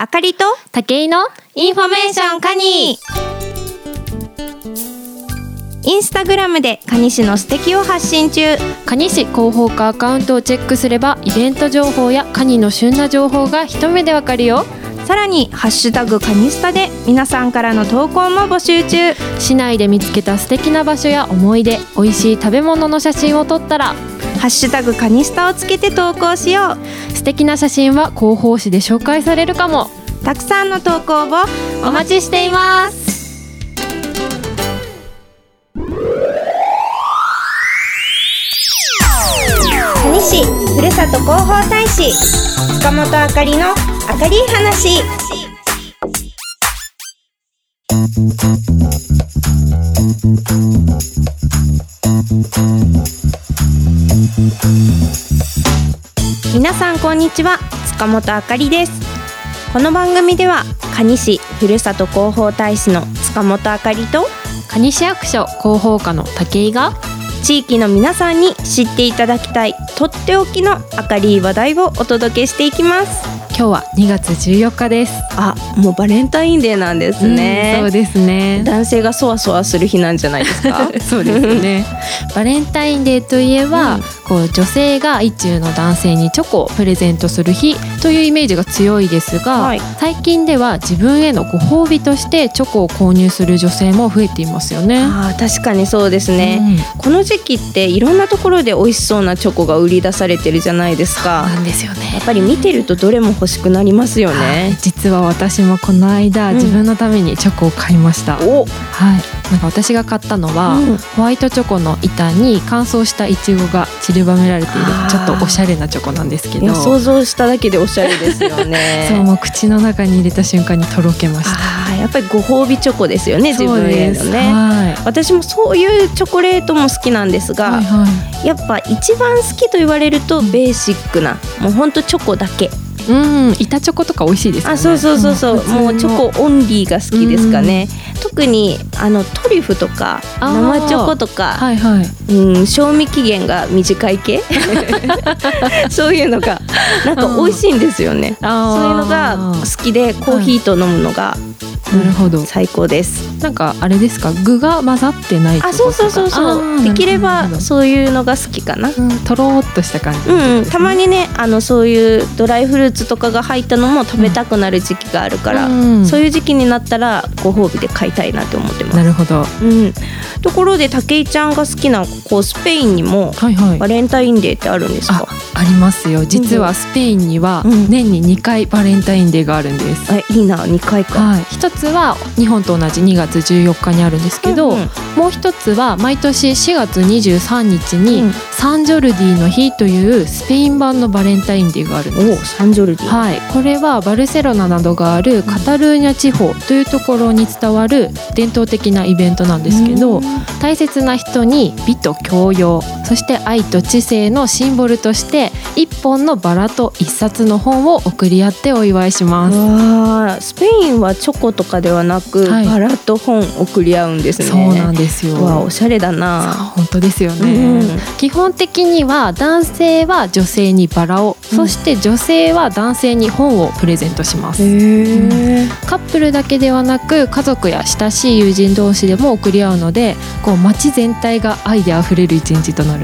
あかりと武井のインフォメーションカニ。インスタグラムで蟹市の素敵を発信中。 蟹市広報課アカウントをチェックすればイベント情報や蟹の旬な情報が一目でわかるよ。 さらにハッシュタグカニスタで皆さんからの投稿も募集中。 市内で見つけた素敵な場所や思い出、美味しい食べ物の写真を撮ったらハッシュタグカニスタをつけて投稿しよう。 素敵な写真は広報誌で紹介されるかも。 たくさんの投稿をお待ちしています。 蟹市ふるさと広報大使塚本あかりのあかり話。皆さんこんにちは、塚本あかりです。この番組では蟹市ふるさと広報大使の塚本あかりと蟹市役所広報課の武井が地域の皆さんに知っていただきたいとっておきの明るい話題をお届けしていきます。 今日は2月14日です。 あ、もうバレンタインデーなんですね。 そうですね。 男性がそわそわする日なんじゃないですかそうですねバレンタインデーといえば、こう女性が意中の男性にチョコをプレゼントする日というイメージが強いですが、最近では自分へのご褒美としてチョコを購入する女性も増えていますよね。 確かにそうですね、この時期っていろんなところで美味しそうなチョコが売り出されてるじゃないですか。 そうなんですよね。 やっぱり見てるとどれも欲しくなりますよね。 実は私もこの間、自分のためにチョコを買いました。なんか私が買ったのは、ホワイトチョコの板に乾燥したイチゴが散りばめられているちょっとおしゃれなチョコなんですけど、 想像しただけでおしゃれですよねそう、もう口の中に入れた瞬間にとろけました。 やっぱりご褒美チョコですよね、自分へのね。私もそういうチョコレートも好きなんですが、やっぱ一番好きと言われるとベーシックな、もうほんとチョコだけ。 板チョコとか美味しいですよね。 そう、もうチョコオンリーが好きですかね。特にトリュフとか生チョコとか、賞味期限が短い系そういうのがなんか美味しいんですよね。そういうのが好きで、コーヒーと飲むのがなるほど、 最高です。 なんかあれですか、具が混ざってないってことですか？ そうできればそういうのが好きかな。 とろーっとした感じ、 たまにね、そういうドライフルーツとかが入ったのも食べたくなる時期があるから、そういう時期になったらご褒美で買いたいなって思ってます。 なるほど。 ところで武井ちゃんが好きなスペインにもバレンタインデーってあるんですか？ ありますよ。実はスペインには年に2回バレンタインデーがあるんです。 いいな、2回か。 一つは日本と同じ2月14日にあるんですけど、もう一つは毎年4月23日にサンジョルディの日というスペイン版のバレンタインデーがあるんです。 サンジョルディ、 これはバルセロナなどがあるカタルーニャ地方というところに伝わる伝統的なイベントなんですけど、大切な人に美と教養、そして愛と知性のシンボルとして1本のバラと1冊の本を贈り合ってお祝いします。 スペインはチョコとかではなく、バラと本贈り合うんですね。 そうなんですよ。 おしゃれだな。 本当ですよね。基本的には男性は女性にバラを、そして女性は男性に本をプレゼントします。カップルだけではなく家族や親しい友人同士でも贈り合うので、街全体が愛であふれる一日となるんです。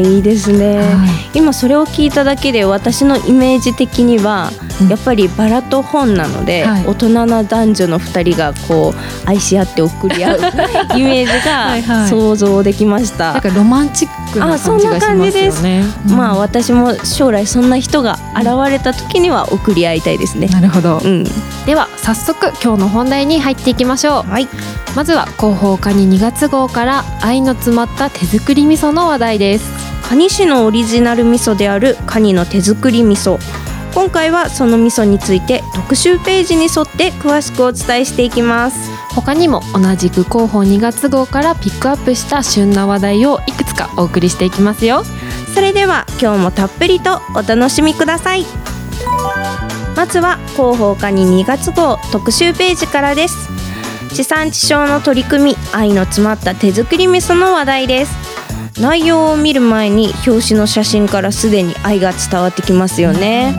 いいですね。今それを聞いただけで私のイメージ的には、やっぱりバラと本なので、大人な男女の2人が愛し合って贈り合うイメージが想像できました。 なんかロマンチックな感じがしますよね。 私も将来そんな人が現れた時には贈り合いたいですね。 なるほど、では早速今日の本題に入っていきましょう。まずは広報課に2月号から愛の詰まった手作り味噌の話題です。 蟹市のオリジナル味噌である蟹の手作り味噌。今回はその味噌について特集ページに沿って詳しくお伝えしていきます。 他にも同じく広報2月号からピックアップした旬な話題をいくつかお送りしていきますよ。 それでは今日もたっぷりとお楽しみください。まずは広報課に2月号特集ページからです。地産地消の取り組み、愛の詰まった手作り味噌の話題です。内容を見る前に表紙の写真からすでに愛が伝わってきますよね。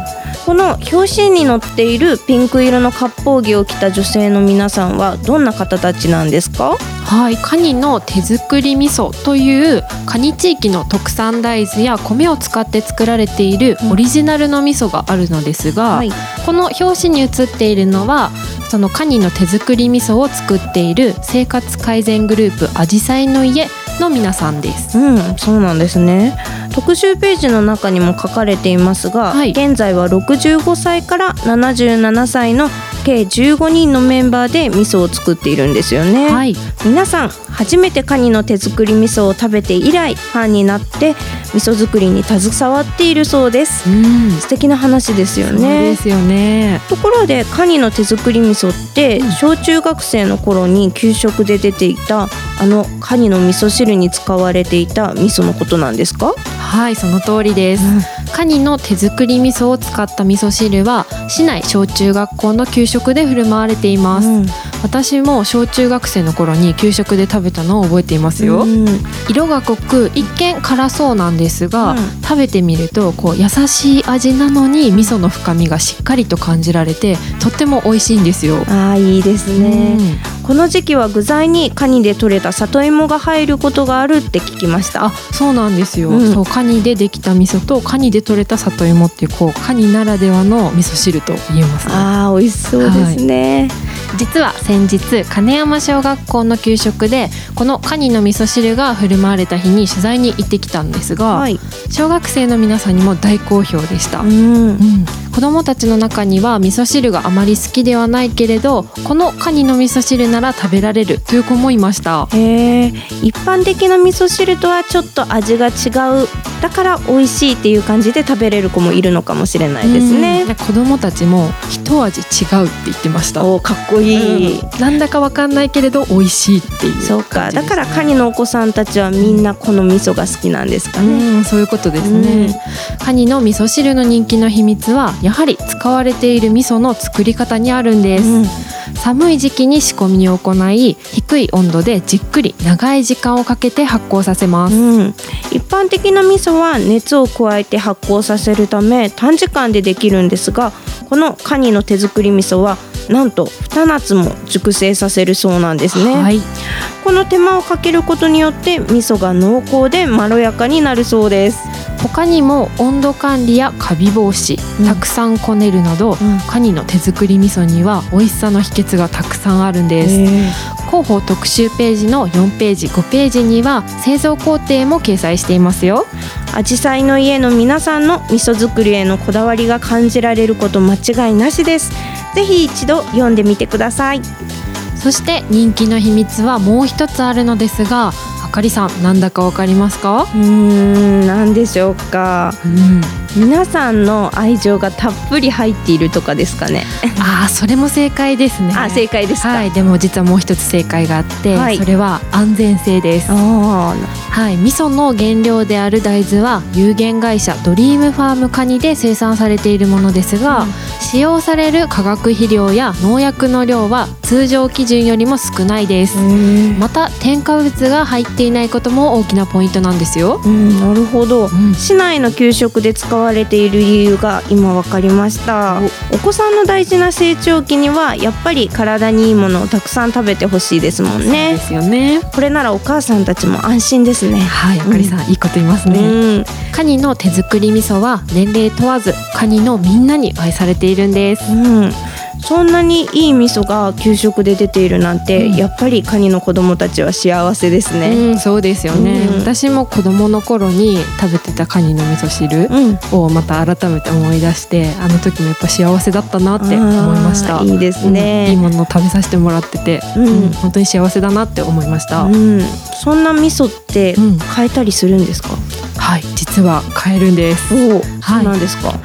この表紙に載っているピンク色の割烹着を着た女性の皆さんはどんな方たちなんですか？ はい、カニの手作り味噌というカニ地域の特産大豆や米を使って作られているオリジナルの味噌があるのですが、この表紙に写っているのはそのカニの手作り味噌を作っている生活改善グループあじさいの家の皆さんです。 そうなんですね。特集ページの中にも書かれていますが、現在は65歳から77歳の計15人のメンバーで味噌を作っているんですよね。皆さん初めてカニの手作り味噌を食べて以来ファンになって味噌作りに携わっているそうです。素敵な話ですよね。 そうですよね。 ところでカニの手作り味噌って小中学生の頃に給食で出ていたカニの味噌汁に使われていた味噌のことなんですか？ はい、その通りです。カニの手作り味噌を使った味噌汁は市内小中学校の給食で振る舞われています。私も小中学生の頃に給食で食べたのを覚えていますよ。色が濃く一見辛そうなんですが、食べてみると優しい味なのに味噌の深みがしっかりと感じられてとっても美味しいんですよ。 いいですね。この時期は具材にカニで採れた里芋が入ることがあるって聞きました。 そうなんですよ。そう、カニでできた味噌とカニで採れた里芋っていうカニならではの味噌汁と言えますね。 美味しそうですね。 実は先日金山小学校の給食でこのカニの味噌汁が振る舞われた日に取材に行ってきたんですが、小学生の皆さんにも大好評でした。子どもたちの中には味噌汁があまり好きではないけれどこのカニの味噌汁なら食べられるという子もいました。 一般的な味噌汁とはちょっと味が違う、だから美味しいっていう感じで食べれる子もいるのかもしれないですね。 子どもたちも一味違うって言ってました。 かっこいい。 なんだかわかんないけれど美味しいっていう、 そうか、だからカニのお子さんたちはみんなこの味噌が好きなんですかね。 そういうことですね。カニの味噌汁の人気の秘密はやはり使われている味噌の作り方にあるんです。寒い時期に仕込みを行い低い温度でじっくり長い時間をかけて発酵させます。 一般的な味噌は熱を加えて発酵させるため短時間でできるんですが、このカニの手作り味噌はなんと2夏も熟成させるそうなんですね。この手間をかけることによって味噌が濃厚でまろやかになるそうです。 他にも温度管理やカビ防止、たくさんこねるなど、カニの手作り味噌には美味しさの秘訣がたくさんあるんです。広報特集ページの4ページ5ページには製造工程も掲載していますよ。 あじさいの家の皆さんの味噌作りへのこだわりが感じられること間違いなしです。ぜひ一度読んでみてください。 そして人気の秘密はもう一つあるのですが、あかりさんなんだかわかりますか？ なんでしょうか。皆さんの愛情がたっぷり入っているとかですかね。 それも正解ですね。 正解ですか。 でも実はもう一つ正解があって、それは安全性です。味噌の原料である大豆は有限会社ドリームファームカニで生産されているものですが、使用される化学肥料や農薬の量は通常基準よりも少ないです。また添加物が入っていないことも大きなポイントなんですよ。 なるほど。市内の給食で使われている理由が今分かりました。お子さんの大事な成長期にはやっぱり体にいいものをたくさん食べてほしいですもんね。 そうですよね。 これならお母さんたちも安心ですね。 あかりさん、いいこと言いますね。カニの手作り味噌は年齢問わずカニのみんなに愛されているんです。 そんなにいい味噌が給食で出ているなんて、やっぱりカニの子供たちは幸せですね。 そうですよね。私も子供の頃に食べてたカニの味噌汁をまた改めて思い出して、あの時もやっぱ幸せだったなって思いました。 いいですね。 いいものを食べさせてもらってて、本当に幸せだなって思いました。 そんな味噌って買えたりするんですか？ 実は買えるんです。 そうなんですか。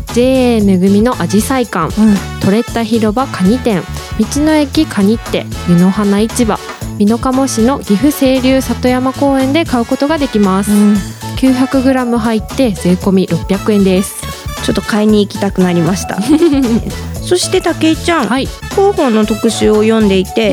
JA めぐみのあじさい館、トレッタ広場カニ店、道の駅カニッテ、湯の花市場、美濃加茂市の岐阜清流里山公園で買うことができます。900g 入って税込み600円です。 ちょっと買いに行きたくなりました。そして武井ちゃん、広報の特集を読んでいて、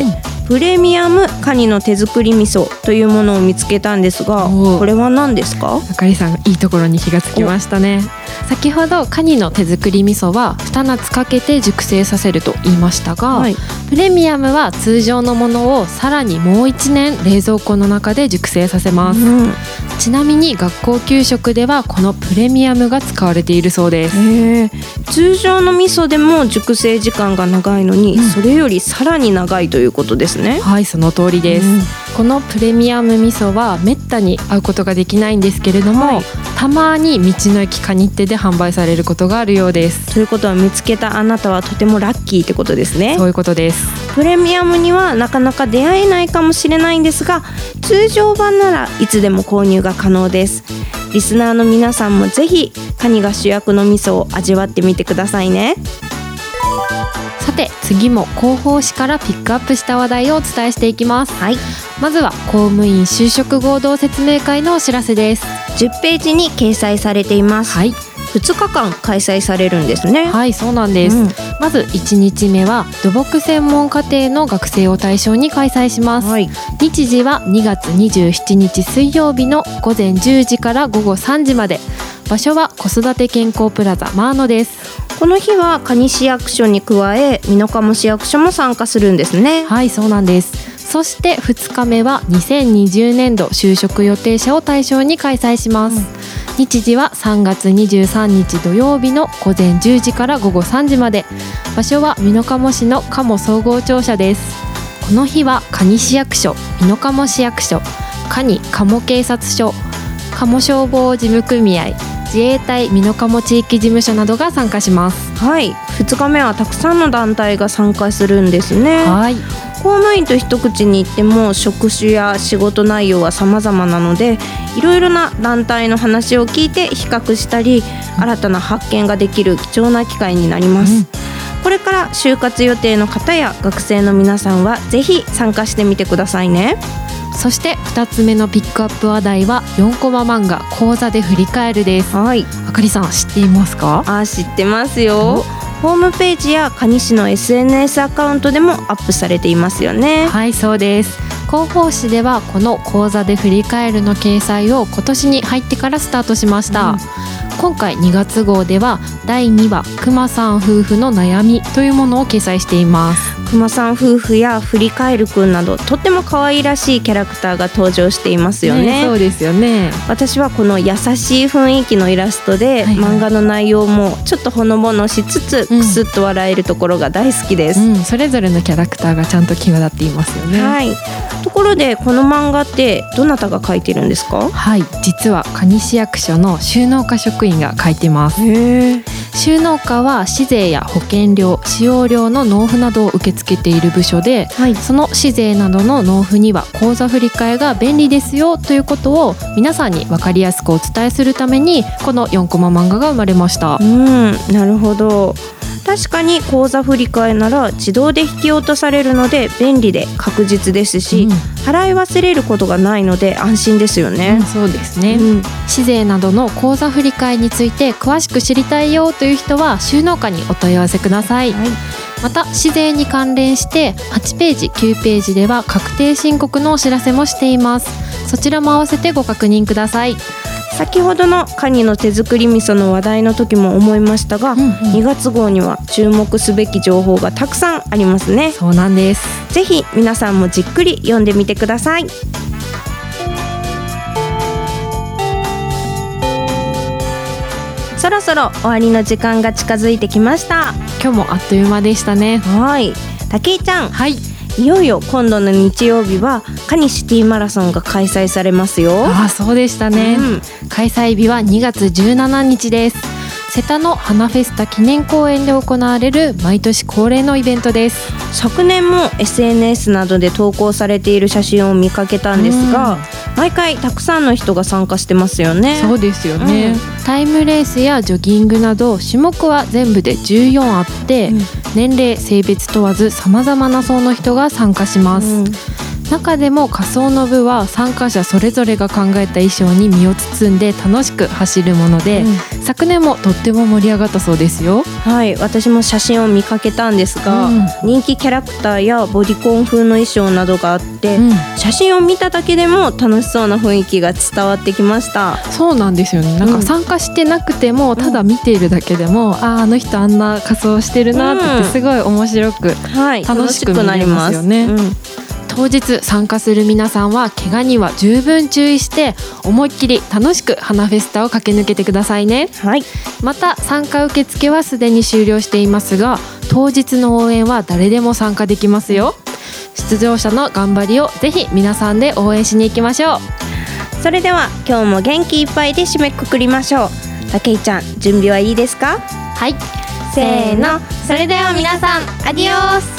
プレミアムカニの手作り味噌というものを見つけたんですが、これは何ですか？ あかりさん、いいところに気がつきましたね。先ほどカニの手作り味噌は2夏かけて熟成させると言いましたが、プレミアムは通常のものをさらにもう1年冷蔵庫の中で熟成させます。ちなみに学校給食ではこのプレミアムが使われているそうです。 通常の味噌でも熟成時間が長いのに、それよりさらに長いということですね。 はい、その通りです。このプレミアム味噌はめったに会うことができないんですけれども、たまに道の駅カニテで販売されることがあるようです。 ということは見つけたあなたはとてもラッキーってことですね。 そういうことです。 プレミアムにはなかなか出会えないかもしれないんですが、通常版ならいつでも購入が可能です。リスナーの皆さんもぜひカニが主役の味噌を味わってみてくださいね。 さて次も広報誌からピックアップした話題をお伝えしていきます。まずは公務員就職合同説明会のお知らせです。 10ページに掲載されています。2日間開催されるんですね。 はい、そうなんです。まず1日目は土木専門課程の学生を対象に開催します。日時は2月27日水曜日の午前10時から午後3時まで。場所は子育て健康プラザマーノです。 この日は蟹市役所に加え美濃加茂市役所も参加するんですね。 はい、そうなんです。そして2日目は2020年度就職予定者を対象に開催します。日時は3月23日土曜日の午前10時から午後3時まで。場所は美濃加茂市の加茂総合庁舎です。この日は蟹市役所、美濃加茂市役所、蟹加茂警察署、加茂消防事務組合、自衛隊美濃加茂地域事務所などが参加します。 はい、2日目はたくさんの団体が参加するんですね。公務員と一口に言っても職種や仕事内容は様々なので、いろいろな団体の話を聞いて比較したり新たな発見ができる貴重な機会になります。これから就活予定の方や学生の皆さんはぜひ参加してみてくださいね。 そして2つ目のピックアップ話題は4コマ漫画講座で振り返るです。あかりさん、知っていますか？ 知ってますよ。ホームページや蟹市の SNS アカウントでもアップされていますよね。 はい、そうです。広報誌ではこの講座で振り返るの掲載を今年に入ってからスタートしました。今回2月号では第2話くまさん夫婦の悩みというものを掲載しています。 くまさん夫婦や振り返るくんなどとっても可愛らしいキャラクターが登場していますよね。 そうですよね。 私はこの優しい雰囲気のイラストで、漫画の内容もちょっとほのぼのしつつ、くすっと笑えるところが大好きです。 それぞれのキャラクターがちゃんと際立っていますよね。 ところでこの漫画ってどなたが描いてるんですか？ はい、実は蟹市役所の収納課職員が描いてます。収納課は市税や保険料、使用料の納付などを受け付けている部署で、その市税などの納付には口座振替が便利ですよということを皆さんに分かりやすくお伝えするためにこの4コマ漫画が生まれました。 なるほど。確かに口座振替なら自動で引き落とされるので便利で確実ですし、払い忘れることがないので安心ですよね。 そうですね。市税などの口座振替について詳しく知りたいよという人は収納課にお問い合わせください。また市税に関連して8ページ9ページでは確定申告のお知らせもしています。そちらも合わせてご確認ください。 先ほどのカニの手作り味噌の話題の時も思いましたが、2月号には注目すべき情報がたくさんありますね。 そうなんです。 ぜひ皆さんもじっくり読んでみてください。そろそろ終わりの時間が近づいてきました。 今日もあっという間でしたね。 武井ちゃん、いよいよ今度の日曜日は蟹シティマラソンが開催されますよ。 そうでしたね。開催日は2月17日です。瀬田の花フェスタ記念公園で行われる毎年恒例のイベントです。 昨年も SNS などで投稿されている写真を見かけたんですが、毎回たくさんの人が参加してますよね。 そうですよね。タイムレースやジョギングなど種目は全部で14あって、年齢性別問わず様々な層の人が参加します。 中でも仮装の部は参加者それぞれが考えた衣装に身を包んで楽しく走るもので、昨年もとっても盛り上がったそうですよ。 はい、私も写真を見かけたんですが、人気キャラクターやボディコン風の衣装などがあって、写真を見ただけでも楽しそうな雰囲気が伝わってきました。 そうなんですよね。なんか参加してなくても、ただ見ているだけでも、あの人あんな仮装してるなって言ってすごい面白く、楽しく見れますよね。当日参加する皆さんは怪我には十分注意して思いっきり楽しく花フェスタを駆け抜けてくださいね。 はい、 また参加受付はすでに終了していますが、当日の応援は誰でも参加できますよ。出場者の頑張りをぜひ皆さんで応援しに行きましょう。 それでは今日も元気いっぱいで締めくくりましょう。たけいちゃん、準備はいいですか？ はい、 せーの、それでは皆さん、アディオス。